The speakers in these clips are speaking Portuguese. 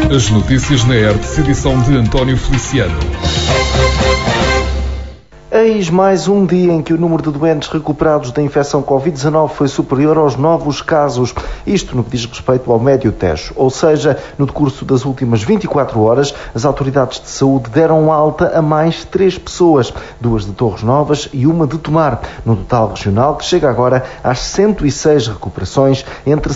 As notícias na ERTS, edição de António Feliciano. Eis mais um dia em que o número de doentes recuperados da infecção Covid-19 foi superior aos novos casos. Isto no que diz respeito ao Médio Tejo. Ou seja, no decurso das últimas 24 horas, as autoridades de saúde deram alta a mais 3 pessoas, 2 de Torres Novas e 1 de Tomar, no total regional que chega agora às 106 recuperações entre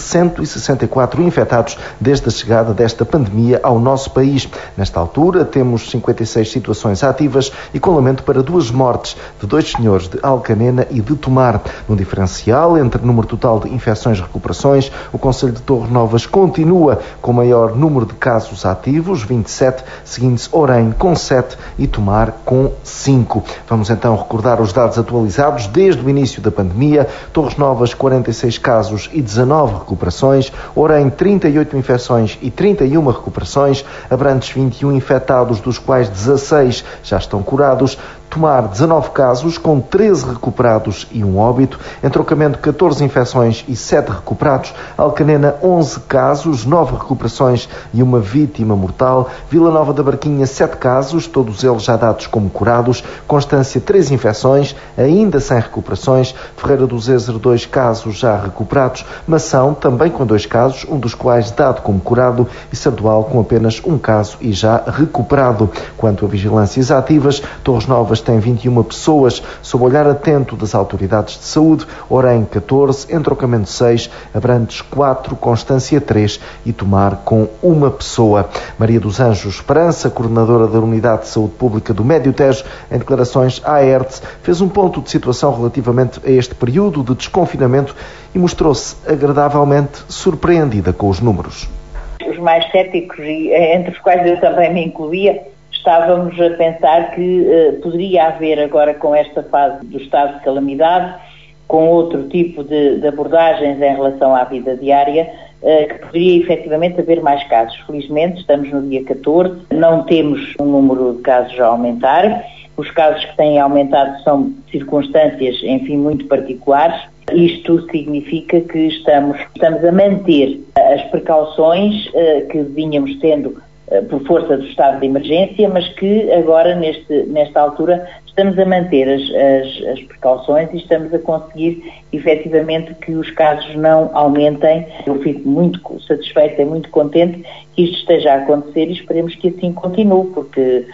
164 infectados desde a chegada desta pandemia ao nosso país. Nesta altura, temos 56 situações ativas e com lamento para 2 mortes de 2 senhores de Alcanena e de Tomar. No diferencial entre o número total de infecções e recuperações, o concelho de Torres Novas continua com o maior número de casos ativos, 27, seguindo-se Orem com 7 e Tomar com 5. Vamos então recordar os dados atualizados desde o início da pandemia. Torres Novas, 46 casos e 19 recuperações. Orem, 38 infecções e 31 recuperações. Abrantes, 21 infectados, dos quais 16 já estão curados. Tomar, 19 casos, com 13 recuperados e 1 óbito. Entrocamento, 14 infecções e 7 recuperados. Alcanena, 11 casos, 9 recuperações e 1 vítima mortal. Vila Nova da Barquinha, 7 casos, todos eles já dados como curados. Constância, 3 infecções, ainda sem recuperações. Ferreira do Zezer, 2 casos já recuperados. Mação, também com 2 casos, um dos quais dado como curado. E Sardual, com apenas 1 caso e já recuperado. Quanto a vigilâncias ativas, Torres Novas tem 21 pessoas sob olhar atento das autoridades de saúde. Orem, 14, Entrocamento 6, Abrantes 4, Constância 3 e Tomar com 1 pessoa. Maria dos Anjos Esperança, coordenadora da Unidade de Saúde Pública do Médio Tejo, em declarações à ERTS, fez um ponto de situação relativamente a este período de desconfinamento e mostrou-se agradavelmente surpreendida com os números. Os mais céticos, entre os quais eu também me incluía, estávamos a pensar que poderia haver agora, com esta fase do estado de calamidade, com outro tipo de abordagens em relação à vida diária, que poderia efetivamente haver mais casos. Felizmente estamos no dia 14, não temos um número de casos a aumentar. Os casos que têm aumentado são circunstâncias, enfim, muito particulares. Isto significa que estamos a manter as precauções que vínhamos tendo por força do estado de emergência, mas que agora, nesta altura, estamos a manter as precauções e estamos a conseguir, efetivamente, que os casos não aumentem. Eu fico muito satisfeita e muito contente que isto esteja a acontecer e esperemos que assim continue, porque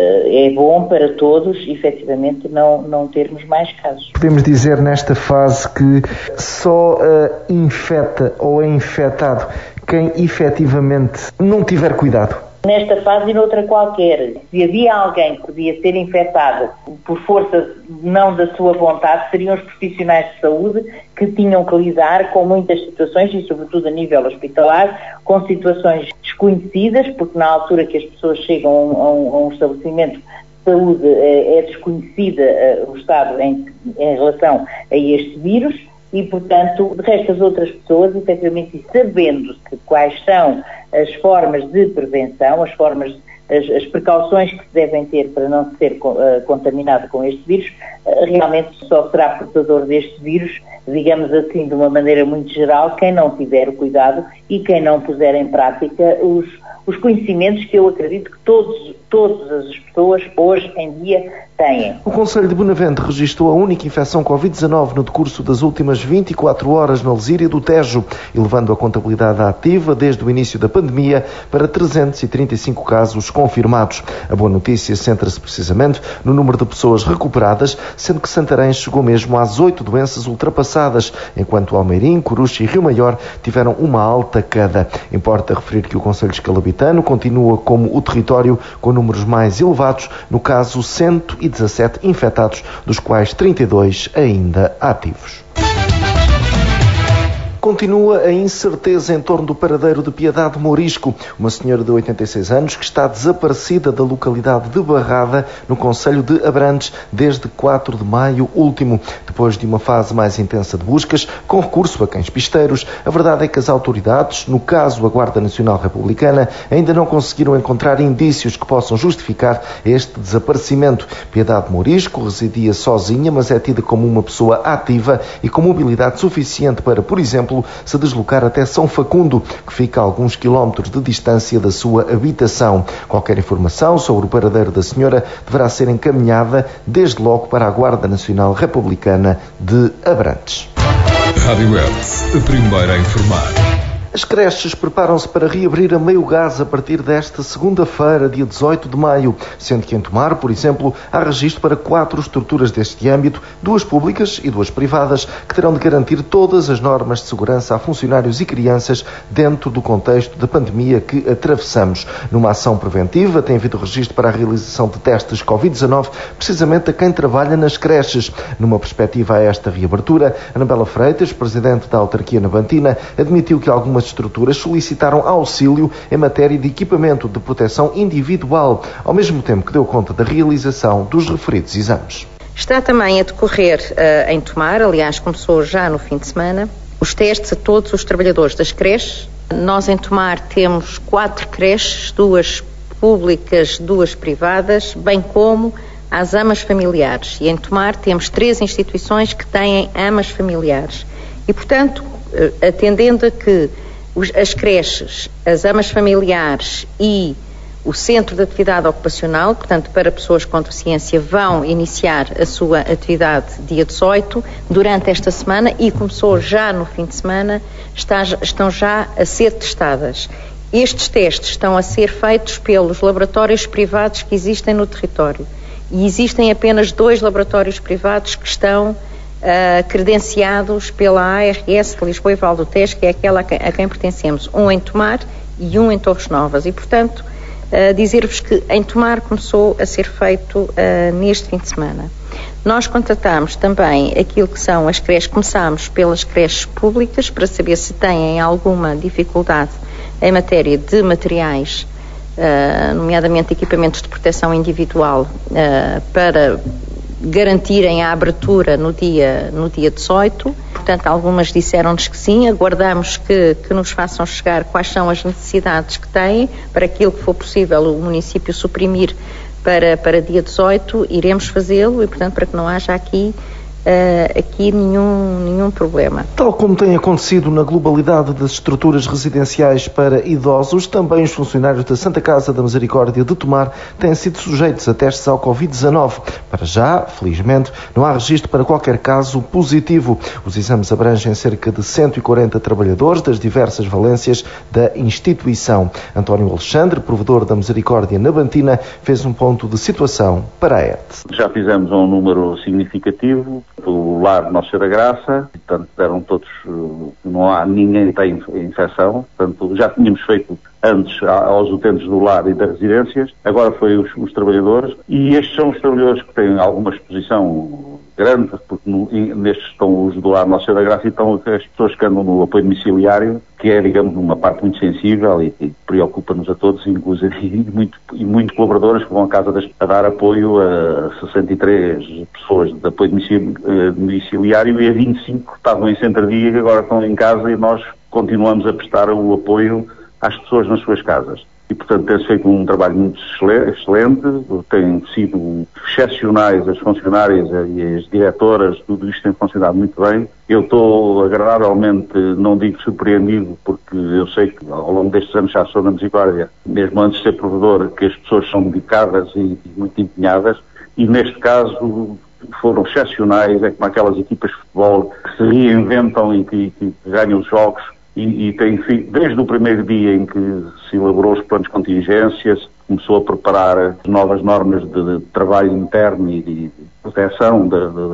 é bom para todos, efetivamente, não termos mais casos. Podemos dizer nesta fase que só infecta ou é infectado quem efetivamente não tiver cuidado? Nesta fase e noutra qualquer. Se havia alguém que podia ser infectado por força não da sua vontade, seriam os profissionais de saúde que tinham que lidar com muitas situações e, sobretudo a nível hospitalar, com situações desconhecidas, porque na altura que as pessoas chegam a um estabelecimento de saúde é desconhecida o estado em relação a este vírus. E, portanto, de resto, as outras pessoas, efetivamente, sabendo quais são as formas de prevenção, as precauções que se devem ter para não ser contaminado com este vírus, realmente só será portador deste vírus, digamos assim, de uma maneira muito geral, quem não tiver o cuidado e quem não puser em prática os conhecimentos que eu acredito que todas as pessoas hoje em dia têm. O Concelho de Benavente registrou a única infecção Covid-19 no decurso das últimas 24 horas na Lesíria do Tejo, elevando a contabilidade ativa desde o início da pandemia para 335 casos confirmados. A boa notícia centra-se precisamente no número de pessoas recuperadas, sendo que Santarém chegou mesmo às 8 doenças ultrapassadas, enquanto Almeirim, Coruche e Rio Maior tiveram uma alta cada. Importa referir que o Concelho Escalabitano continua como o território com números mais elevados, no caso 117 infectados, dos quais 32 ainda ativos. Continua a incerteza em torno do paradeiro de Piedade Morisco, uma senhora de 86 anos que está desaparecida da localidade de Barrada, no concelho de Abrantes, desde 4 de maio último. Depois de uma fase mais intensa de buscas, com recurso a cães pisteiros, a verdade é que as autoridades, no caso a Guarda Nacional Republicana, ainda não conseguiram encontrar indícios que possam justificar este desaparecimento. Piedade Morisco residia sozinha, mas é tida como uma pessoa ativa e com mobilidade suficiente para, por exemplo, exemplo, se deslocar até São Facundo, que fica a alguns quilómetros de distância da sua habitação. Qualquer informação sobre o paradeiro da senhora deverá ser encaminhada desde logo para a Guarda Nacional Republicana de Abrantes. Rádio Hertz, a primeira a informar. As creches preparam-se para reabrir a meio gás a partir desta segunda-feira, dia 18 de maio, sendo que em Tomar, por exemplo, há registro para 4 estruturas deste âmbito, 2 públicas e 2 privadas, que terão de garantir todas as normas de segurança a funcionários e crianças dentro do contexto da pandemia que atravessamos. Numa ação preventiva, tem havido registro para a realização de testes Covid-19, precisamente a quem trabalha nas creches. Numa perspectiva a esta reabertura, Anabela Freitas, presidente da autarquia nabantina, admitiu que algumas estruturas solicitaram auxílio em matéria de equipamento de proteção individual, ao mesmo tempo que deu conta da realização dos referidos exames. Está também a decorrer em Tomar, aliás começou já no fim de semana, os testes a todos os trabalhadores das creches. Nós em Tomar temos 4 creches, 2 públicas, 2 privadas, bem como as amas familiares. E em Tomar temos 3 instituições que têm amas familiares. E, portanto, atendendo a que as creches, as amas familiares e o Centro de Atividade Ocupacional, portanto, para pessoas com deficiência, vão iniciar a sua atividade dia 18, durante esta semana, e começou já no fim de semana, estão já a ser testadas. Estes testes estão a ser feitos pelos laboratórios privados que existem no território. E existem apenas 2 laboratórios privados que estão credenciados pela ARS de Lisboa e Val do Tejo, que é aquela a quem pertencemos, um em Tomar e um em Torres Novas. E, portanto, dizer-vos que em Tomar começou a ser feito neste fim de semana. Nós contratamos também aquilo que são as creches, começámos pelas creches públicas para saber se têm alguma dificuldade em matéria de materiais, nomeadamente equipamentos de proteção individual, para garantirem a abertura no dia 18. Portanto, algumas disseram-nos que sim. Aguardamos que nos façam chegar quais são as necessidades que têm, para aquilo que for possível o município suprimir para dia 18, iremos fazê-lo, e portanto para que não haja aqui nenhum problema. Tal como tem acontecido na globalidade das estruturas residenciais para idosos, também os funcionários da Santa Casa da Misericórdia de Tomar têm sido sujeitos a testes ao Covid-19. Para já, felizmente, não há registro para qualquer caso positivo. Os exames abrangem cerca de 140 trabalhadores das diversas valências da instituição. António Alexandre, provedor da Misericórdia nabantina, fez um ponto de situação para a ERT. Já fizemos um número significativo do lar Nossa Senhora da Graça, portanto deram todos, não há ninguém que tem infecção, portanto já tínhamos feito antes aos utentes do lar e das residências, agora foi os trabalhadores, e estes são os trabalhadores que têm alguma exposição grande, porque nestes estão os do lar Nossa Senhora da Graça e estão as pessoas que andam no apoio domiciliário, que é, digamos, uma parte muito sensível e preocupa-nos a todos, inclusive e muito colaboradores que vão a casa a dar apoio a 63 pessoas de apoio domiciliário e a 25 que estavam em centro-dia e agora estão em casa, e nós continuamos a prestar o apoio às pessoas nas suas casas. E, portanto, tem-se feito um trabalho muito excelente, têm sido excepcionais as funcionárias e as diretoras, tudo isto tem funcionado muito bem. Eu estou agradavelmente, não digo surpreendido, porque eu sei que ao longo destes anos já sou na Misericórdia, mesmo antes de ser provedor, que as pessoas são dedicadas e muito empenhadas, e neste caso foram excepcionais, é como aquelas equipas de futebol que se reinventam e que ganham os jogos. E tem, desde o primeiro dia em que se elaborou os planos de contingência, se começou a preparar novas normas de trabalho interno e de proteção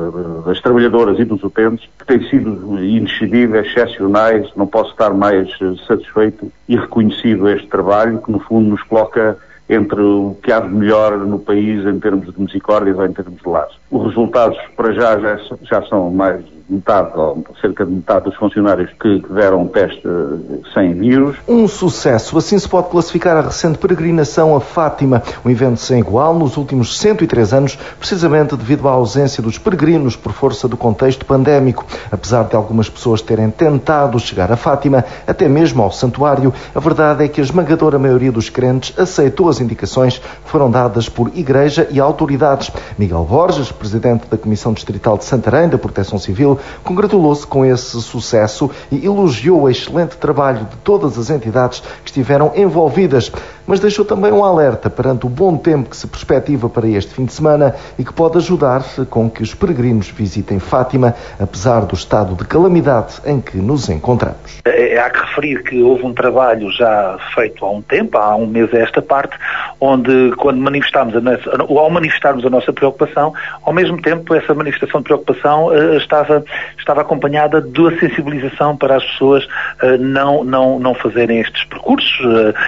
das trabalhadoras e dos utentes, que têm sido inexcedíveis, excepcionais. Não posso estar mais satisfeito e reconhecido este trabalho, que no fundo nos coloca entre o que há de melhor no país em termos de misericórdia ou em termos de lares. Os resultados para já são mais metade, ou cerca de metade dos funcionários que deram teste sem vírus. Um sucesso. Assim se pode classificar a recente peregrinação a Fátima, um evento sem igual nos últimos 103 anos, precisamente devido à ausência dos peregrinos por força do contexto pandémico. Apesar de algumas pessoas terem tentado chegar a Fátima, até mesmo ao santuário, a verdade é que a esmagadora maioria dos crentes aceitou as duas indicações foram dadas por Igreja e autoridades. Miguel Borges, presidente da Comissão Distrital de Santarém da Proteção Civil, congratulou-se com esse sucesso e elogiou o excelente trabalho de todas as entidades que estiveram envolvidas, mas deixou também um alerta perante o bom tempo que se perspectiva para este fim de semana e que pode ajudar com que os peregrinos visitem Fátima, apesar do estado de calamidade em que nos encontramos. Há que referir que houve um trabalho já feito há um tempo, há um mês a esta parte, onde ao manifestarmos a nossa preocupação, ao mesmo tempo essa manifestação de preocupação estava acompanhada da sensibilização para as pessoas não fazerem estes percursos,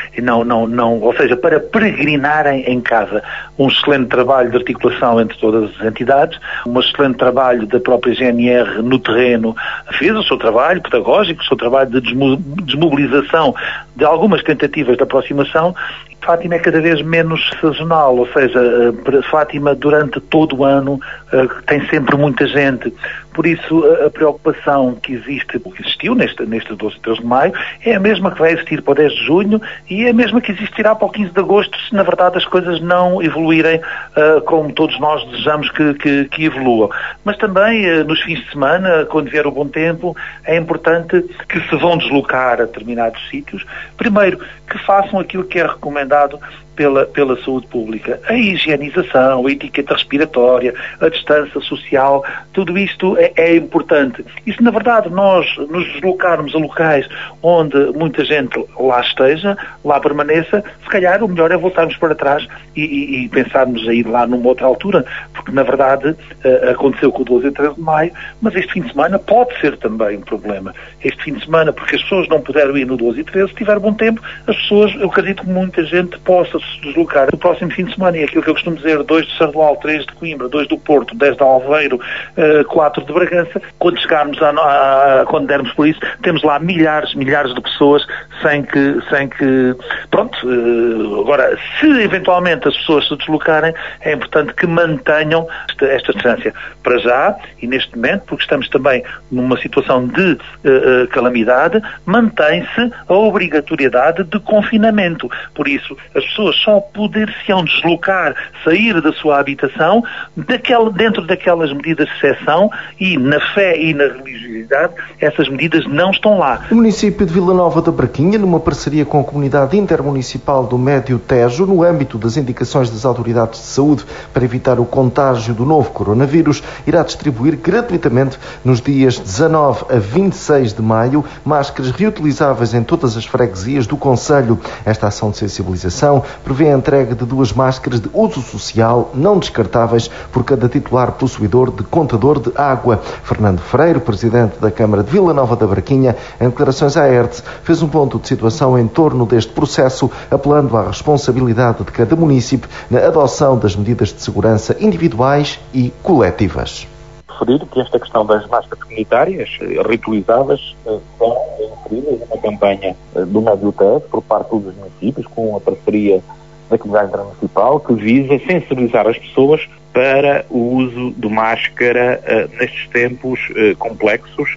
ou seja, para peregrinarem em casa. Um excelente trabalho de articulação entre todas as entidades, um excelente trabalho da própria GNR no terreno, fez o seu trabalho pedagógico, o seu trabalho de desmobilização de algumas tentativas de aproximação. Fátima é cada vez menos sazonal, ou seja, Fátima durante todo o ano tem sempre muita gente. Por isso, a preocupação que existiu nestes 12 e 13 de maio é a mesma que vai existir para o 10 de junho e é a mesma que existirá para o 15 de agosto, se na verdade as coisas não evoluírem como todos nós desejamos que evoluam. Mas também, nos fins de semana, quando vier o bom tempo, é importante que se vão deslocar a determinados sítios. Primeiro, que façam aquilo que é recomendado pela saúde pública. A higienização, a etiqueta respiratória, a distância social, tudo isto é importante. E se na verdade nós nos deslocarmos a locais onde muita gente lá esteja, lá permaneça, se calhar o melhor é voltarmos para trás e pensarmos a ir lá numa outra altura, porque na verdade aconteceu com o 12 e 13 de maio, mas este fim de semana pode ser também um problema. Este fim de semana, porque as pessoas não puderam ir no 12 e 13, se tiver bom tempo, as pessoas, eu acredito que muita gente possa se deslocar no próximo fim de semana, e aquilo que eu costumo dizer, 2 de Sardual, 3 de Coimbra, 2 do Porto, 10 de Aveiro, 4 de Bragança. Quando chegarmos quando dermos por isso, temos lá milhares de pessoas sem que pronto, agora, se eventualmente as pessoas se deslocarem, é importante que mantenham esta distância. Para já, e neste momento, porque estamos também numa situação de calamidade, mantém-se a obrigatoriedade de confinamento. Por isso, as pessoas só poder-se-ão deslocar, sair da sua habitação, dentro daquelas medidas de exceção, e na fé e na religiosidade, essas medidas não estão lá. O município de Vila Nova da Barquinha, numa parceria com a Comunidade Intermunicipal do Médio Tejo, no âmbito das indicações das autoridades de saúde para evitar o contágio do novo coronavírus, irá distribuir gratuitamente nos dias 19 a 26 de maio máscaras reutilizáveis em todas as freguesias do concelho. Esta ação de sensibilização prevê a entrega de 2 máscaras de uso social não descartáveis por cada titular possuidor de contador de água. Fernando Freire, presidente da Câmara de Vila Nova da Barquinha, em declarações à ERTE, fez um ponto de situação em torno deste processo, apelando à responsabilidade de cada município na adoção das medidas de segurança individuais e coletivas. Referir que esta questão das máscaras comunitárias reutilizáveis são inseridas numa campanha do Médio Tejo por parte dos municípios, com a parceria da Comunidade Intermunicipal, que visa sensibilizar as pessoas para o uso de máscara nestes tempos complexos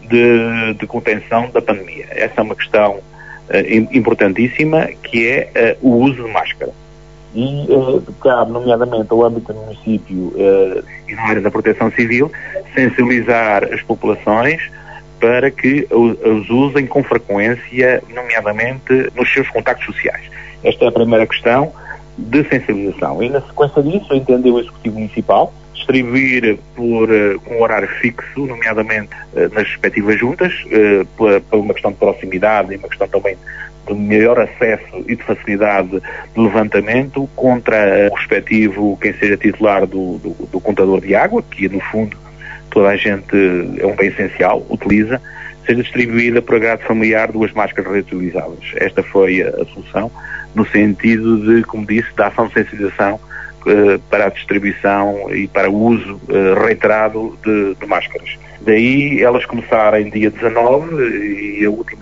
de contenção da pandemia. Essa é uma questão importantíssima, que é o uso de máscara. E cabe, nomeadamente, ao âmbito do município e na área da proteção civil, sensibilizar as populações para que os usem com frequência, nomeadamente nos seus contactos sociais. Esta é a primeira questão de sensibilização. E na sequência disso, entendeu o Executivo Municipal distribuir com um horário fixo, nomeadamente nas respectivas juntas, por uma questão de proximidade e uma questão também de maior acesso e de facilidade de levantamento, contra o respectivo, quem seja titular do contador de água, que no fundo toda a gente é um bem essencial, utiliza, seja distribuída por agrado familiar 2 máscaras reutilizáveis. Esta foi a solução, no sentido de, como disse, da ação de sensibilização para a distribuição e para o uso reiterado de máscaras. Daí elas começarem dia 19 e a última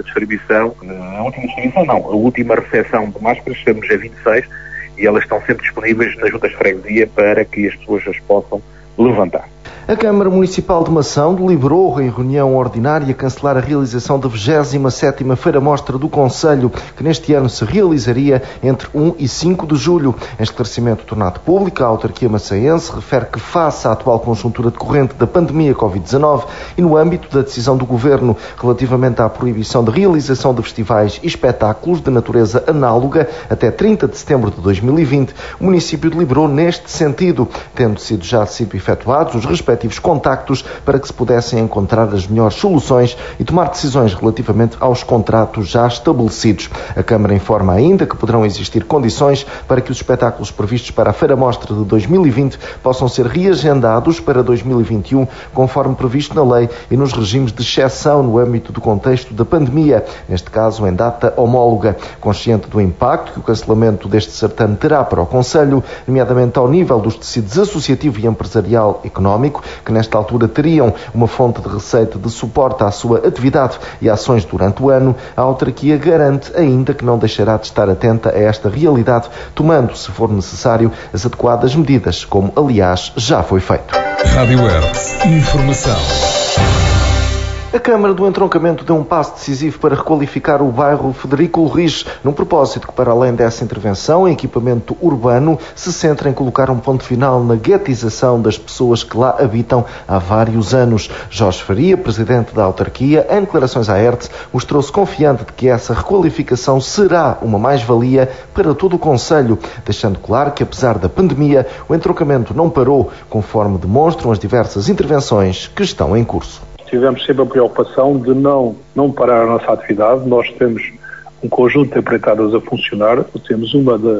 recepção de máscaras estamos a 26, e elas estão sempre disponíveis nas juntas de freguesia para que as pessoas as possam levantar. A Câmara Municipal de Mação deliberou em reunião ordinária cancelar a realização da 27ª Feira Mostra do Concelho, que neste ano se realizaria entre 1 e 5 de julho. Em esclarecimento tornado público, a autarquia maçaense refere que, face à atual conjuntura decorrente da pandemia Covid-19 e no âmbito da decisão do Governo relativamente à proibição de realização de festivais e espetáculos de natureza análoga até 30 de setembro de 2020, o município deliberou neste sentido, tendo sido efetuados os respectivos contactos para que se pudessem encontrar as melhores soluções e tomar decisões relativamente aos contratos já estabelecidos. A Câmara informa ainda que poderão existir condições para que os espetáculos previstos para a Feira Mostra de 2020 possam ser reagendados para 2021, conforme previsto na lei e nos regimes de exceção no âmbito do contexto da pandemia, neste caso em data homóloga. Consciente do impacto que o cancelamento deste certame terá para o Concelho, nomeadamente ao nível dos tecidos associativo e empresarial económico, que nesta altura teriam uma fonte de receita de suporte à sua atividade e ações durante o ano, a autarquia garante ainda que não deixará de estar atenta a esta realidade, tomando, se for necessário, as adequadas medidas, como aliás já foi feito. Rádio Hertz. Informação. A Câmara do Entroncamento deu um passo decisivo para requalificar o bairro Federico Ulrich, num propósito que, para além dessa intervenção em equipamento urbano, se centra em colocar um ponto final na guetização das pessoas que lá habitam há vários anos. Jorge Faria, presidente da autarquia, em declarações à Hertz, mostrou-se confiante de que essa requalificação será uma mais-valia para todo o concelho, deixando claro que, apesar da pandemia, o entroncamento não parou, conforme demonstram as diversas intervenções que estão em curso. Tivemos sempre a preocupação de não parar a nossa atividade. Nós temos um conjunto de empreitadas a funcionar. Temos uma da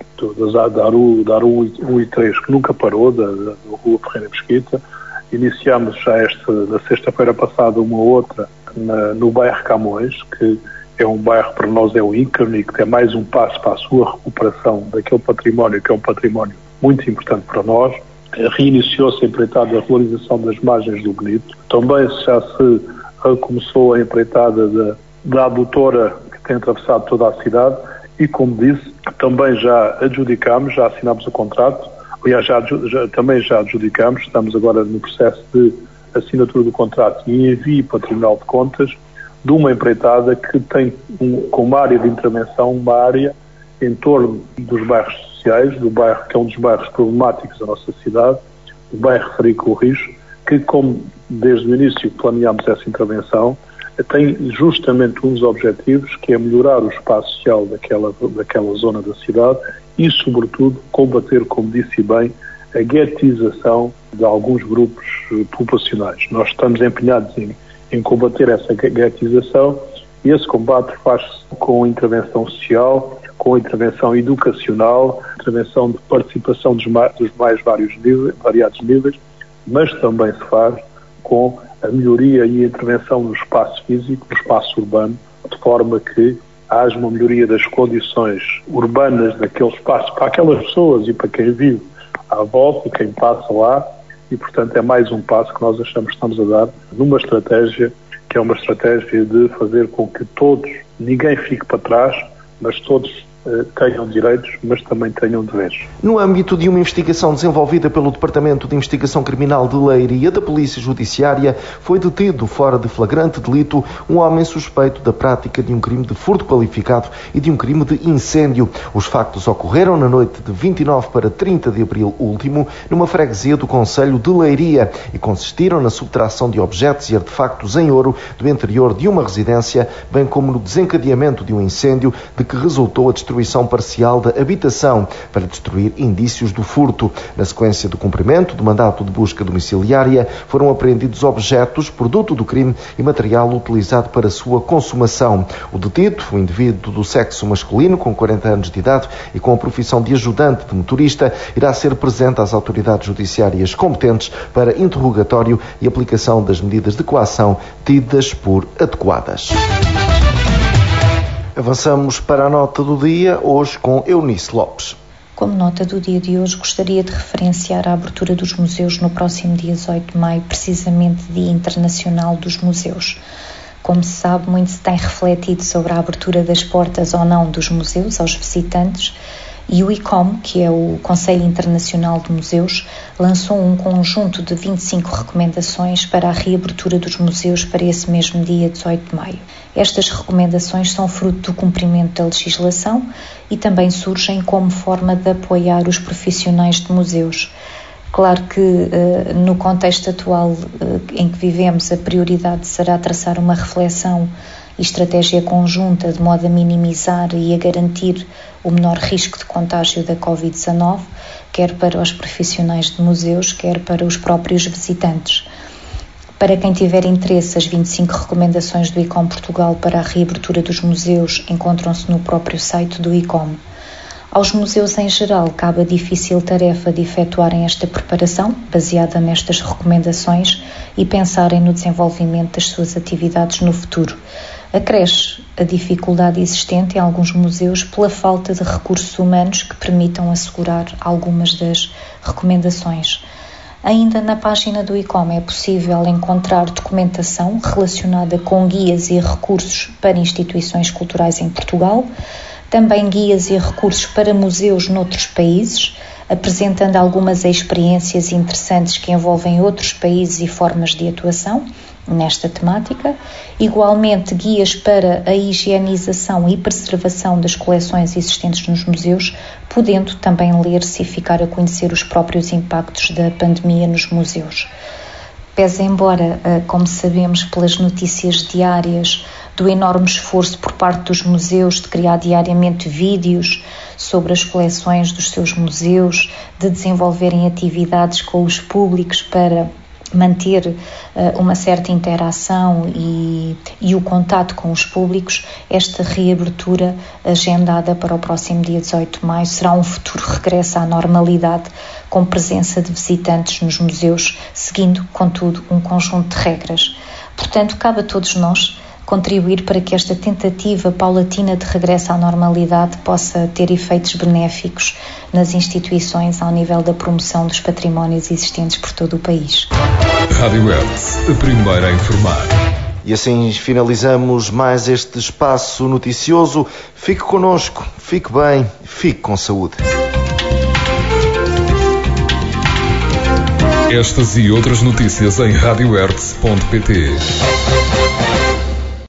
Aru 1 e 3 que nunca parou, da Rua Ferreira Mesquita. Iniciámos já na sexta-feira passada uma outra no bairro Camões, que é um bairro para nós é o ícone e que é mais um passo para a sua recuperação daquele património que é um património muito importante para nós. Reiniciou-se a empreitada da realização das margens do Benito. Também já se começou a empreitada da adutora que tem atravessado toda a cidade e, como disse, também já adjudicámos, já assinámos o contrato, aliás, também já adjudicámos, estamos agora no processo de assinatura do contrato e envio para o Tribunal de Contas de uma empreitada que tem como área de intervenção uma área em torno dos bairros do bairro, que é um dos bairros problemáticos da nossa cidade, o bairro Federico Ulrich, que, como desde o início planeámos essa intervenção, tem justamente um dos objetivos, que é melhorar o espaço social daquela zona da cidade e, sobretudo, combater, como disse bem, a guetização de alguns grupos populacionais. Nós estamos empenhados em combater essa guetização e esse combate faz-se com intervenção social, com intervenção educacional, intervenção de participação dos mais variados níveis, mas também se faz com a melhoria e a intervenção no espaço físico, no espaço urbano, de forma que haja uma melhoria das condições urbanas daquele espaço para aquelas pessoas e para quem vive à volta e quem passa lá, e portanto é mais um passo que nós achamos que estamos a dar numa estratégia que é uma estratégia de fazer com que ninguém fique para trás, mas todos tenham direitos, mas também tenham deveres. No âmbito de uma investigação desenvolvida pelo Departamento de Investigação Criminal de Leiria da Polícia Judiciária, foi detido fora de flagrante delito um homem suspeito da prática de um crime de furto qualificado e de um crime de incêndio. Os factos ocorreram na noite de 29 para 30 de abril último, numa freguesia do concelho de Leiria, e consistiram na subtração de objetos e artefactos em ouro do interior de uma residência, bem como no desencadeamento de um incêndio de que resultou a destruição parcial da habitação para destruir indícios do furto. Na sequência do cumprimento do mandato de busca domiciliária, foram apreendidos objetos, produto do crime e material utilizado para sua consumação. O detido, um indivíduo do sexo masculino com 40 anos de idade e com a profissão de ajudante de motorista, irá ser presente às autoridades judiciárias competentes para interrogatório e aplicação das medidas de coação tidas por adequadas. Avançamos para a nota do dia, hoje com Eunice Lopes. Como nota do dia de hoje, gostaria de referenciar a abertura dos museus no próximo dia 18 de maio, precisamente Dia Internacional dos Museus. Como se sabe, muito se tem refletido sobre a abertura das portas ou não dos museus aos visitantes, E o ICOM, que é o Conselho Internacional de Museus, lançou um conjunto de 25 recomendações para a reabertura dos museus para esse mesmo dia 18 de maio. Estas recomendações são fruto do cumprimento da legislação e também surgem como forma de apoiar os profissionais de museus. Claro que no contexto atual em que vivemos, a prioridade será traçar uma reflexão e estratégia conjunta de modo a minimizar e a garantir o menor risco de contágio da Covid-19, quer para os profissionais de museus, quer para os próprios visitantes. Para quem tiver interesse, as 25 recomendações do ICOM Portugal para a reabertura dos museus encontram-se no próprio site do ICOM. Aos museus em geral cabe a difícil tarefa de efetuarem esta preparação, baseada nestas recomendações, e pensarem no desenvolvimento das suas atividades no futuro. Acresce a dificuldade existente em alguns museus pela falta de recursos humanos que permitam assegurar algumas das recomendações. Ainda na página do ICOM é possível encontrar documentação relacionada com guias e recursos para instituições culturais em Portugal, também guias e recursos para museus noutros países, apresentando algumas experiências interessantes que envolvem outros países e formas de atuação nesta temática. Igualmente, guias para a higienização e preservação das coleções existentes nos museus, podendo também ler-se e ficar a conhecer os próprios impactos da pandemia nos museus. Pese embora, como sabemos pelas notícias diárias, do enorme esforço por parte dos museus de criar diariamente vídeos sobre as coleções dos seus museus, de desenvolverem atividades com os públicos para manter uma certa interação e o contato com os públicos, esta reabertura agendada para o próximo dia 18 de maio será um futuro regresso à normalidade, com presença de visitantes nos museus, seguindo, contudo, um conjunto de regras. Portanto, cabe a todos nós contribuir para que esta tentativa paulatina de regresso à normalidade possa ter efeitos benéficos nas instituições ao nível da promoção dos patrimónios existentes por todo o país. Rádio Hertz, a primeira a informar. E assim finalizamos mais este espaço noticioso. Fique connosco, fique bem, fique com saúde. Estas e outras notícias em radiohertz.pt.